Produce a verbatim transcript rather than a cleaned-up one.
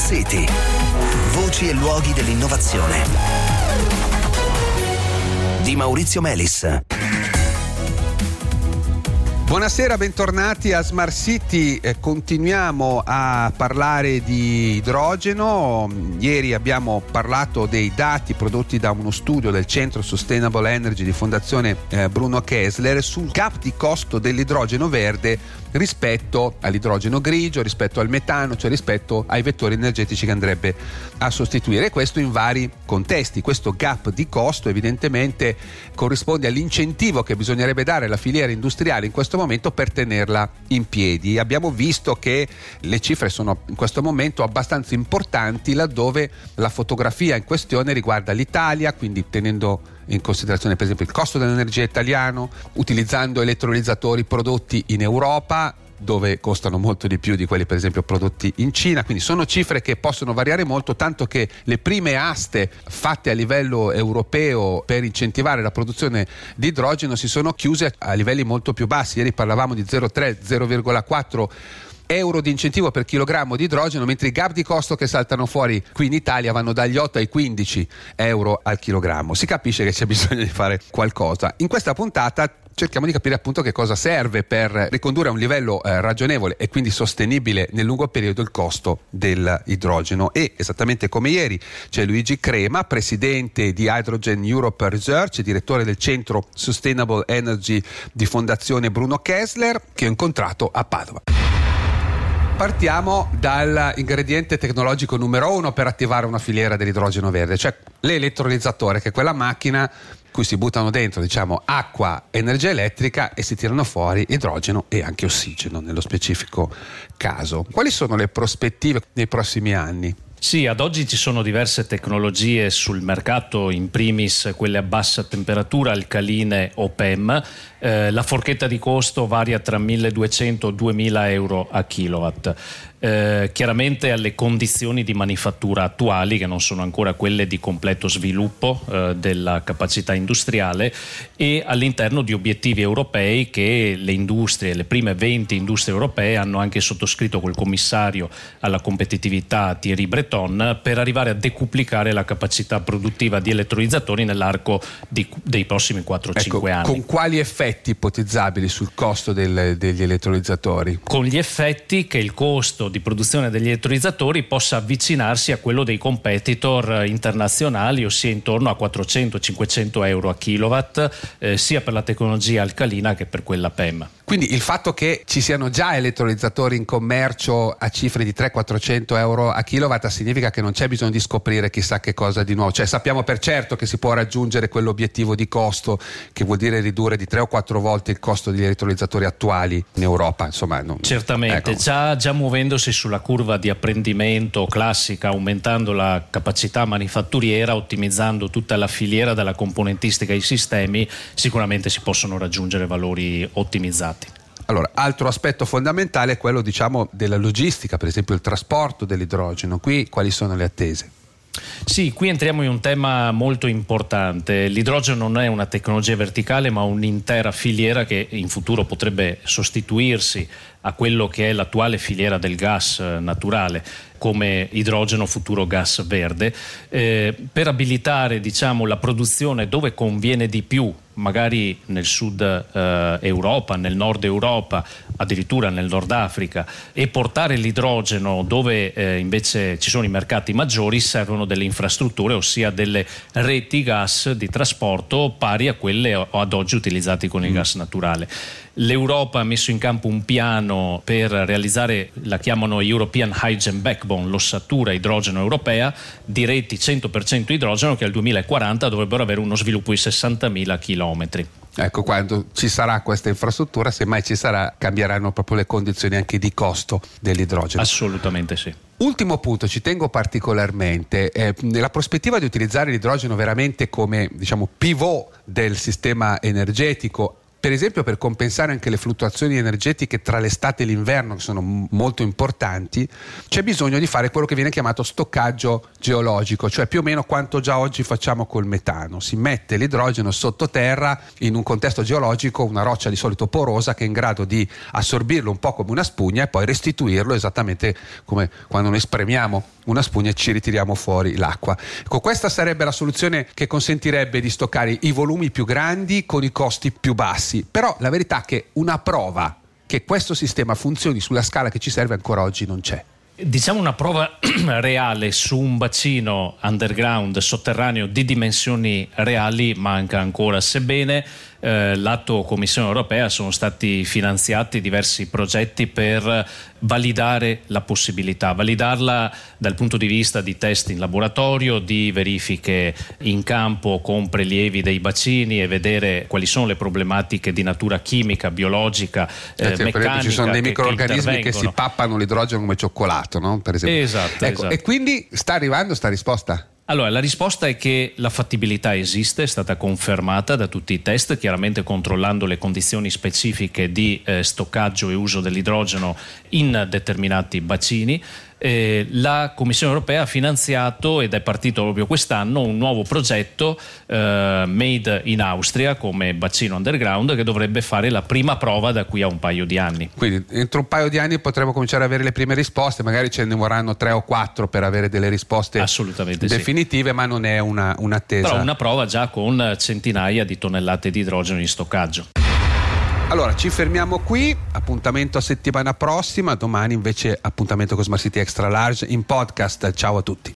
City. Voci e luoghi dell'innovazione. Di Maurizio Melis. Buonasera, bentornati a Smart City. Eh, continuiamo a parlare di idrogeno. Ieri abbiamo parlato dei dati prodotti da uno studio del Centro Sustainable Energy di Fondazione eh, Bruno Kessler sul gap di costo dell'idrogeno verde rispetto all'idrogeno grigio, rispetto al metano, cioè rispetto ai vettori energetici che andrebbe a sostituire. E questo in vari contesti. Questo gap di costo evidentemente corrisponde all'incentivo che bisognerebbe dare alla filiera industriale in questo momento per tenerla in piedi. Abbiamo visto che le cifre sono in questo momento abbastanza importanti, laddove la fotografia in questione riguarda l'Italia, quindi tenendo in considerazione per esempio il costo dell'energia italiano, utilizzando elettrolizzatori prodotti in Europa, dove costano molto di più di quelli per esempio prodotti in Cina. Quindi sono cifre che possono variare molto, tanto che le prime aste fatte a livello europeo per incentivare la produzione di idrogeno si sono chiuse a livelli molto più bassi. Ieri parlavamo di zero virgola tre zero virgola quattro euro di incentivo per chilogrammo di idrogeno, mentre i gap di costo che saltano fuori qui in Italia vanno dagli otto ai quindici euro al chilogrammo. Si capisce che c'è bisogno di fare qualcosa. In questa puntata cerchiamo di capire appunto che cosa serve per ricondurre a un livello eh, ragionevole e quindi sostenibile nel lungo periodo il costo dell'idrogeno. E esattamente come ieri c'è Luigi Crema, presidente di Hydrogen Europe Research, direttore del Centro Sustainable Energy di Fondazione Bruno Kessler, che ho incontrato a Padova. Partiamo dall'ingrediente tecnologico numero uno per attivare una filiera dell'idrogeno verde, cioè l'elettrolizzatore, che è quella macchina cui si buttano dentro, diciamo, acqua, energia elettrica e si tirano fuori idrogeno e anche ossigeno nello specifico caso. Quali sono le prospettive nei prossimi anni? Sì, ad oggi ci sono diverse tecnologie sul mercato, in primis quelle a bassa temperatura, alcaline o P E M. Eh, la forchetta di costo varia tra milleduecento e duemila euro a kilowatt. Eh, chiaramente alle condizioni di manifattura attuali, che non sono ancora quelle di completo sviluppo eh, della capacità industriale, e all'interno di obiettivi europei che le industrie, le prime venti industrie europee hanno anche sottoscritto col commissario alla competitività Thierry Breton, per arrivare a decuplicare la capacità produttiva di elettrolizzatori nell'arco di, dei prossimi quattro cinque ecco, anni. Con quali effetti ipotizzabili sul costo del, degli elettrolizzatori? Con gli effetti che il costo di produzione degli elettrolizzatori possa avvicinarsi a quello dei competitor internazionali, ossia intorno a quattrocento cinquecento euro a kilowatt, eh, sia per la tecnologia alcalina che per quella P E M. Quindi il fatto che ci siano già elettrolizzatori in commercio a cifre di trecento quattrocento euro a kilowatt significa che non c'è bisogno di scoprire chissà che cosa di nuovo, cioè sappiamo per certo che si può raggiungere quell'obiettivo di costo, che vuol dire ridurre di tre o quattro volte il costo degli elettrolizzatori attuali in Europa, insomma. Non... Certamente, ecco. già, già muovendosi sulla curva di apprendimento classica, aumentando la capacità manifatturiera, ottimizzando tutta la filiera della componentistica ai sistemi, sicuramente si possono raggiungere valori ottimizzati. Allora, altro aspetto fondamentale è quello, diciamo, della logistica, per esempio il trasporto dell'idrogeno. Qui quali sono le attese? Sì, qui entriamo in un tema molto importante. L'idrogeno non è una tecnologia verticale, ma un'intera filiera che in futuro potrebbe sostituirsi a quello che è l'attuale filiera del gas naturale, come idrogeno futuro gas verde, eh, per abilitare, diciamo, la produzione dove conviene di più, magari nel sud eh, Europa, nel nord Europa, addirittura nel Nord Africa, e portare l'idrogeno dove eh, invece ci sono i mercati maggiori, servono delle infrastrutture, ossia delle reti gas di trasporto pari a quelle ad oggi utilizzate con il mm. gas naturale. L'Europa ha messo in campo un piano per realizzare, la chiamano European Hydrogen Backbone, l'ossatura idrogeno europea, di reti cento per cento idrogeno che al duemilaquaranta dovrebbero avere uno sviluppo di sessantamila chilometri. Ecco, quando ci sarà questa infrastruttura, se mai ci sarà, cambieranno proprio le condizioni anche di costo dell'idrogeno. Assolutamente sì. Ultimo punto, ci tengo particolarmente, eh, nella prospettiva di utilizzare l'idrogeno veramente come, diciamo, pivot del sistema energetico, per esempio per compensare anche le fluttuazioni energetiche tra l'estate e l'inverno, che sono m- molto importanti, c'è bisogno di fare quello che viene chiamato stoccaggio geologico, cioè più o meno quanto già oggi facciamo col metano. Si mette l'idrogeno sottoterra in un contesto geologico, una roccia di solito porosa che è in grado di assorbirlo un po' come una spugna e poi restituirlo esattamente come quando noi spremiamo una spugna e ci ritiriamo fuori l'acqua. Ecco, questa sarebbe la soluzione che consentirebbe di stoccare i volumi più grandi con i costi più bassi, però la verità è che una prova che questo sistema funzioni sulla scala che ci serve ancora oggi non c'è. Diciamo una prova reale su un bacino underground sotterraneo di dimensioni reali manca ancora, sebbene eh, l'atto Commissione Europea sono stati finanziati diversi progetti per validare la possibilità, validarla dal punto di vista di test in laboratorio, di verifiche in campo con prelievi dei bacini e vedere quali sono le problematiche di natura chimica, biologica, eh, eh, meccanica. Per esempio, ci sono dei che, microrganismi che, che si pappano l'idrogeno come cioccolato, no? Per esempio. Esatto, ecco, esatto. E quindi sta arrivando sta risposta? Allora, la risposta è che la fattibilità esiste, è stata confermata da tutti i test, chiaramente controllando le condizioni specifiche di eh, stoccaggio e uso dell'idrogeno in determinati bacini. Eh, la Commissione Europea ha finanziato, ed è partito proprio quest'anno, un nuovo progetto eh, made in Austria come bacino underground, che dovrebbe fare la prima prova da qui a un paio di anni. Quindi entro un paio di anni potremo cominciare ad avere le prime risposte, magari ce ne vorranno tre o quattro per avere delle risposte assolutamente definitive, sì. Ma non è una, un'attesa. Però una prova già con centinaia di tonnellate di idrogeno in stoccaggio. Allora ci fermiamo qui, appuntamento a settimana prossima, domani invece appuntamento con Smart City Extra Large in podcast. Ciao a tutti.